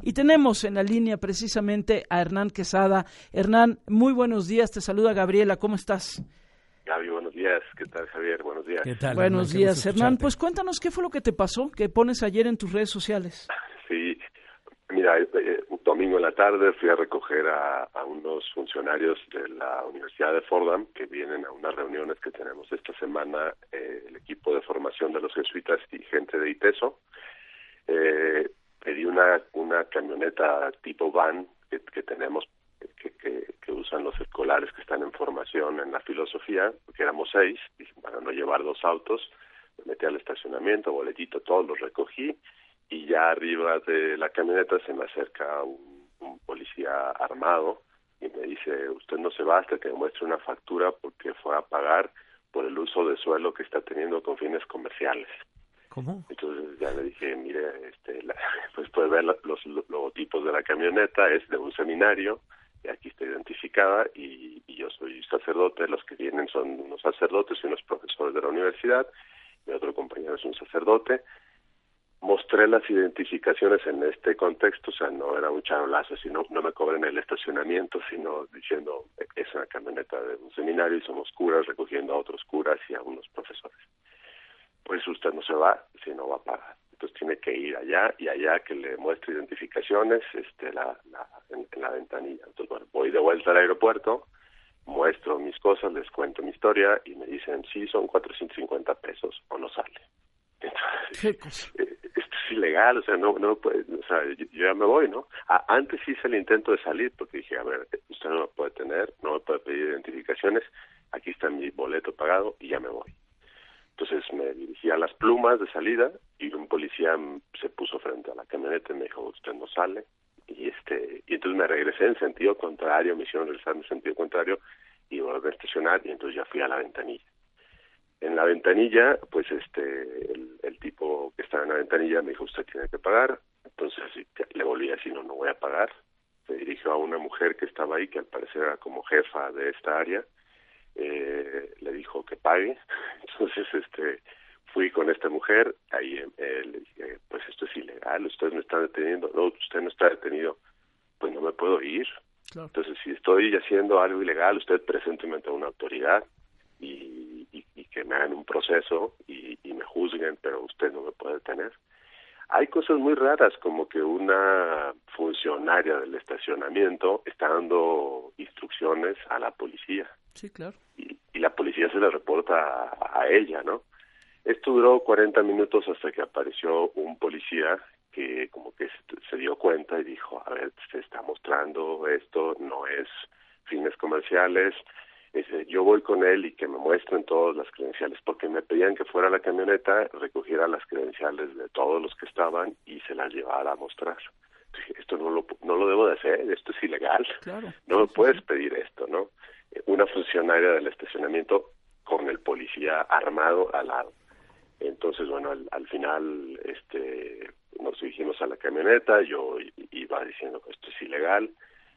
Y tenemos en la línea precisamente a Hernán Quesada. Hernán, muy buenos días, te saluda Gabriela, ¿cómo estás? Gaby, buenos días. ¿Qué tal, Javier? Buenos días. ¿Qué tal, Buenos días, Hernán. Pues cuéntanos qué fue lo que te pasó, que pones ayer en tus redes sociales. Sí, mira, un domingo en la tarde fui a recoger a unos funcionarios de la Universidad de Fordham que vienen a unas reuniones que tenemos esta semana, el equipo de formación de los jesuitas y gente de ITESO. Pedí una camioneta tipo van que tenemos, que usan los escolares que están en formación en la filosofía, porque éramos 6, y para no llevar 2 autos, me metí al estacionamiento, boletito, todos los recogí, y ya arriba de la camioneta se me acerca un policía armado y me dice, usted no se va hasta que me muestre una factura porque fue a pagar por el uso de suelo que está teniendo con fines comerciales. ¿Cómo? Entonces ya le dije, mire, pues puede ver los logotipos de la camioneta, es de un seminario, y aquí está identificada, y yo soy sacerdote, los que vienen son unos sacerdotes y unos profesores de la universidad, mi otro compañero es un sacerdote. Mostré las identificaciones en este contexto, o sea, no era un charolazo, sino no me cobren el estacionamiento, sino diciendo, es una camioneta de un seminario y somos curas recogiendo a otros curas y a unos profesores. Pues usted no se va si no va a pagar. Entonces tiene que ir allá y allá que le muestre identificaciones en la ventanilla. Entonces, bueno, voy de vuelta al aeropuerto, muestro mis cosas, les cuento mi historia y me dicen, sí, son 450 pesos o no sale. Entonces, esto es ilegal, o sea, no puede, o sea, yo ya me voy, ¿no? Antes hice el intento de salir porque dije, a ver, usted no me puede tener, no me puede pedir identificaciones, aquí está mi boleto pagado y ya me voy. Entonces me dirigí a las plumas de salida y un policía se puso frente a la camioneta y me dijo, usted no sale. Y entonces me regresé en sentido contrario, me hicieron regresar en sentido contrario y volví a estacionar y entonces ya fui a la ventanilla. En la ventanilla, pues el tipo que estaba en la ventanilla me dijo, usted tiene que pagar. Entonces le volví a decir, no voy a pagar. Se dirigió a una mujer que estaba ahí, que al parecer era como jefa de esta área. Le dijo que pague. Entonces fui con esta mujer, ahí le dije, pues esto es ilegal, usted me está deteniendo. No, usted no está detenido, pues no me puedo ir. Claro. Entonces, si estoy haciendo algo ilegal, usted presénteme ante una autoridad y que me hagan un proceso y me juzguen, pero usted no me puede detener. Hay cosas muy raras, como que una funcionaria del estacionamiento está dando instrucciones a la policía. Sí, claro. Y la policía se le reporta a ella, ¿no? Esto duró 40 minutos hasta que apareció un policía que como que se dio cuenta y dijo, a ver, se está mostrando esto, no es fines comerciales, yo voy con él y que me muestren todas las credenciales, porque me pedían que fuera a la camioneta, recogiera las credenciales de todos los que estaban y se las llevara a mostrar. Dije, esto no lo debo de hacer, esto es ilegal, claro, no me puedes pedir esto, ¿no? Una funcionaria del estacionamiento con el policía armado al lado. Entonces, bueno, al final nos dirigimos a la camioneta, yo iba diciendo que esto es ilegal,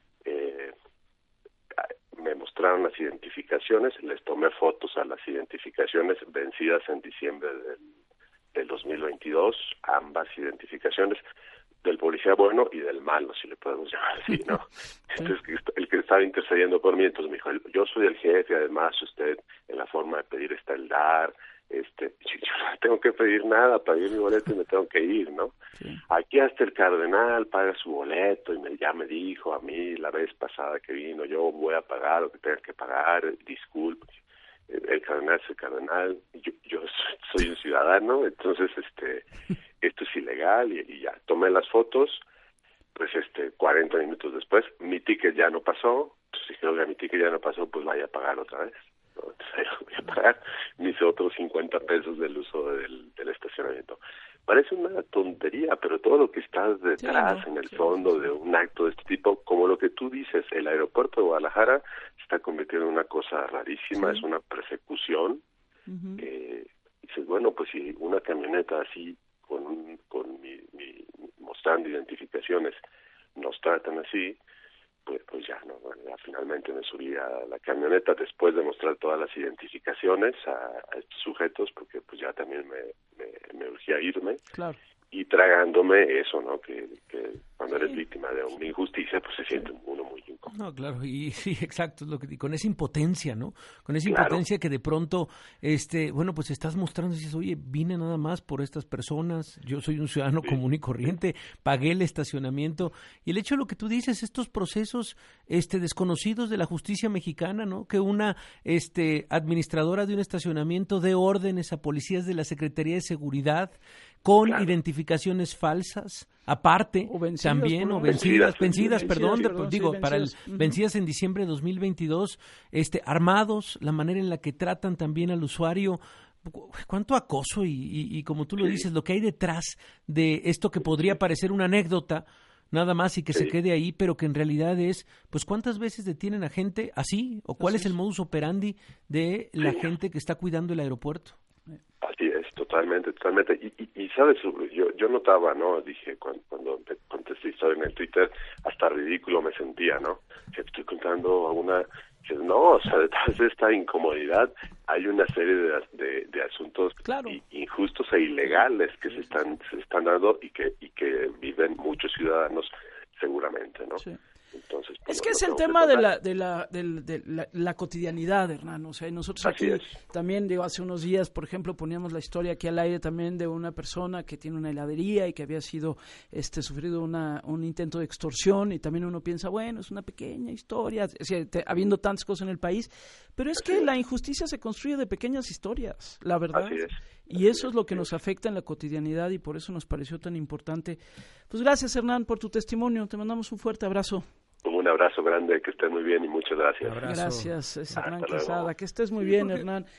me mostraron las identificaciones, les tomé fotos a las identificaciones vencidas en diciembre del 2022, ambas identificaciones, del policía bueno y del malo, si le podemos llamar así, ¿no? Entonces, el que estaba intercediendo por mí, entonces me dijo, yo soy el jefe, además usted en la forma de pedir está el dar, yo no tengo que pedir nada, pagué mi boleto y me tengo que ir, ¿no? Sí. Aquí hasta el cardenal paga su boleto y ya me dijo a mí la vez pasada que vino, yo voy a pagar lo que tenga que pagar, disculpe. El cardenal es el cardenal, yo soy un ciudadano, entonces esto es ilegal y ya tomé las fotos, pues 40 minutos después mi ticket ya no pasó, entonces dije, oiga, mi ticket ya no pasó, pues vaya a pagar otra vez, ¿no? Entonces voy a pagar mis otros 50 pesos del uso del estacionamiento. Parece una tontería, pero todo lo que está detrás, en el fondo de un acto de este tipo, como lo que tú dices, el aeropuerto de Guadalajara se está convirtiendo en una cosa rarísima, es una persecución. Dices, bueno, pues si una camioneta así, con mostrando identificaciones, nos tratan así, pues ya, no, bueno, ya finalmente me subí a la camioneta después de mostrar todas las identificaciones a estos sujetos, porque pues ya también me urgía irme. Claro. Y tragándome eso, ¿no? Que cuando eres víctima de una injusticia, pues se siente uno muy incómodo. No, claro, y sí, exacto, es lo que, con esa impotencia, ¿no? Con esa Claro. impotencia que de pronto, bueno, pues estás mostrando y dices, oye, vine nada más por estas personas, yo soy un ciudadano común y corriente, pagué el estacionamiento, y el hecho de lo que tú dices, estos procesos desconocidos de la justicia mexicana, ¿no? Que una administradora de un estacionamiento dé órdenes a policías de la Secretaría de Seguridad con identificaciones falsas, aparte, o vencidas, también, o vencidas, vencidas. Vencidas en diciembre de 2022, armados, la manera en la que tratan también al usuario. ¿Cuánto acoso y como tú lo dices, lo que hay detrás de esto que podría parecer una anécdota, nada más y que se quede ahí, pero que en realidad es, pues, ¿cuántas veces detienen a gente así? ¿O cuál es el modus operandi de la gente que está cuidando el aeropuerto? Así es, totalmente. Y sabes, yo notaba, ¿no? Dije, cuando conté esta historia en el Twitter, hasta ridículo me sentía, ¿no? Que estoy contando a una... No, o sea, detrás de esta incomodidad hay una serie de asuntos injustos e ilegales que se están dando y que viven muchos ciudadanos seguramente, ¿no? Sí. Entonces, es que es el tema de la cotidianidad, Hernán. O sea, nosotros aquí también, digo, hace unos días, por ejemplo, poníamos la historia aquí al aire también de una persona que tiene una heladería y que había sido sufrido un intento de extorsión, y también uno piensa, bueno, es una pequeña historia, habiendo tantas cosas en el país, pero es que la injusticia se construye de pequeñas historias, la verdad. Así es. Y eso es lo que nos afecta en la cotidianidad, y por eso nos pareció tan importante. Pues gracias, Hernán, por tu testimonio. Te mandamos un fuerte abrazo. Un abrazo grande, que estés muy bien y muchas gracias. Gracias, Hernán Quesada. Que estés muy bien, Hernán.